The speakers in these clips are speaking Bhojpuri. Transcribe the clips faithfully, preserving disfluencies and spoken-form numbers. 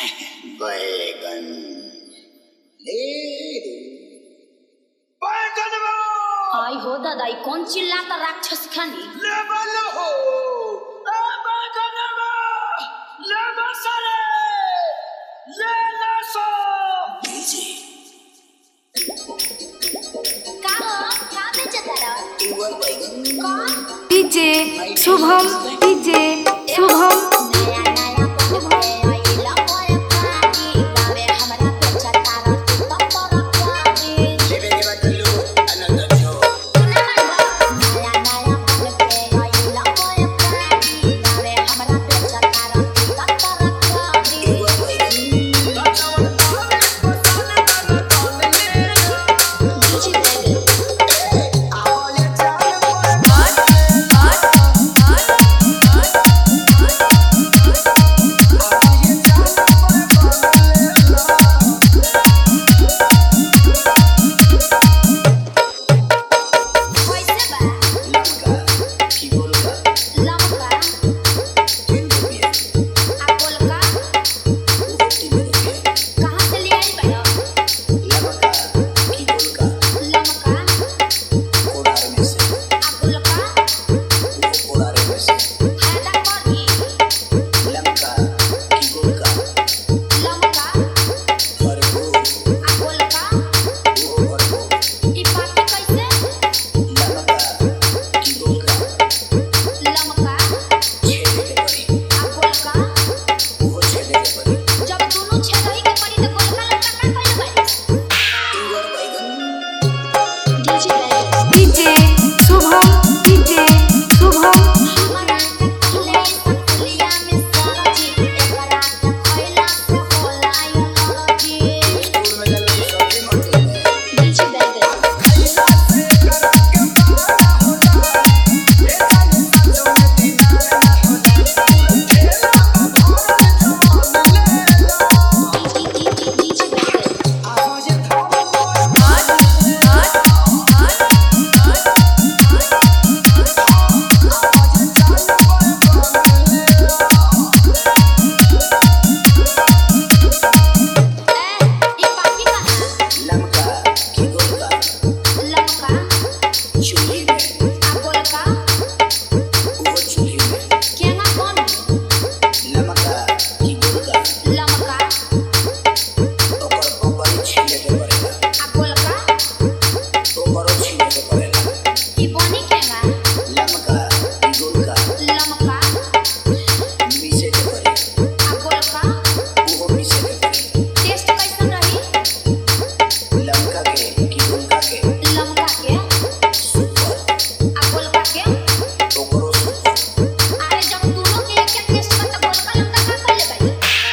बैगन ले लो। आई हो दादा, कौन चिल्लाता राक्षस खानी? ले बोलो हो ए बैगनवा ले मसाले ले लसो जी। का हो का बेचता रहा? इवर बैगन कौन? DJ Shubham, DJ Shubham. नया नया पट भए आइला मोर पानी गावे हमरा बेचता रहा तू तो तोरा पानी। लेवे के बदलू अनंत जो सुना मनवा नया नया पट भए आइला मोर पानी गावे हमरा बेचता रहा तू तो तोरा पानी। इवर बैगन बचावन आवे बसाने तन तन ले लो। डीजे बैगन आओ ये चाल पर हट हट हट हट आओ ये चाल पर बन ले लो। कैसे बा? लमका की गोलका लमका तीन रुपया आ गोलका वो तीन रुपया। कहाँ से ले आई बा? लमका की गोलका लमका कोड़ार में से आ गोलका वो कोड़ार में से। फायदा करी। लमका की गोलका लमका भरपूर आ गोलका वो भरपूर। ई पार्टी कैसे? लमका की गोलका लमका छेदे के पड़ी आ गोलका वो छेदे के पड़ी। जब दोनों छेदही के पड़ी तो गोलका लमका का कइले बारी? इवर बैगन डीजे बैगन डीजे शुभम, डीजे शुभम। हमरा के कहले सकुलिया में सरजी एकरा के खइला से होला एलर्जी। स्कूल में जल्दी सब्जी मंडी में डीजे बैगन खैला से करा के पारा हो जाए। ये जाने सचो में दीदार ना हो जाए। ठेला पर भरल जवान ले लो। डीजे बैगन आवाज़ थाम पर हट हट हट हट आवाज़ चाल पर बन ले लो। ए ई पार्टी कहाँ? लमका की गोलका लमका चूल्ही में आ गोलका वो चूल्ही में। केना कौन? लमका की गोलका लमका ओकर पपड़ी छीले के पड़ेला। आ गोलका ओकरो छीले के पड़ेला। ई बनी केना? लमका की गोलका लमका मिसे के पड़ी आ गोलका वो मिसे के पड़ी। टेस्ट कैसन रही? लमका के की गोलका के लमका के सुपर आ गोलका के ओकरो सुपर। अरे जब दोनों के एक एक टेस्ट बा त गोलका लमका का कइले बारी?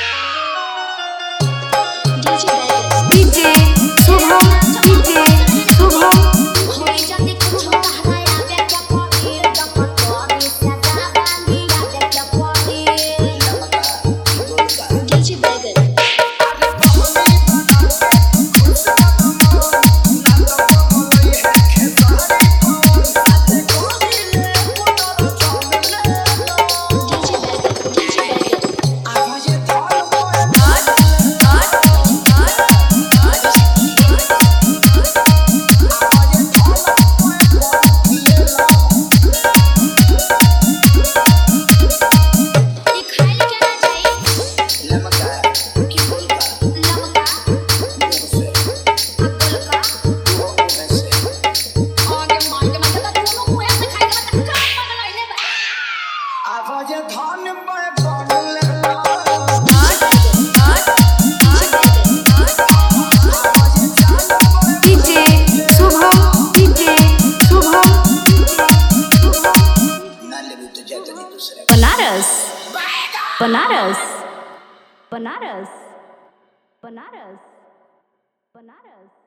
डीजे बैगन डीजे शुभम, डीजे शुभम। होई जल्दी कुछ कहना आवे क्या पड़ी डॉक्टर तोरी से जाबानी आवे क्या पड़ी। लमका की गोलका डीजे बैगन अरे पहली बना के खुश कदमो ना तो बोलोई है खेसारी पवन। अरे गोली ले पुटर चल ले लो। डीजे बैगन डीजे बैगन आवाज़ थाल पर हट हट हट हट आवाज़ थाल पर बन ले लो। ई खाइल केना जाई? लमका की गोलका लमका मुंह से आ गोलका वो मुंह से। आगे मार के मतलब दोनों मुंह से खाइ के मतलब का पगलइले बा। आवाज़ धान पर बन ले लो। हट हट डीजे बैगन आवाज़ चाल पर डीजे शुभम, डीजे शुभम। ना लेबू तो जाता नहीं दूसरे। बनारस बनारस बनारस बनारस बनारस।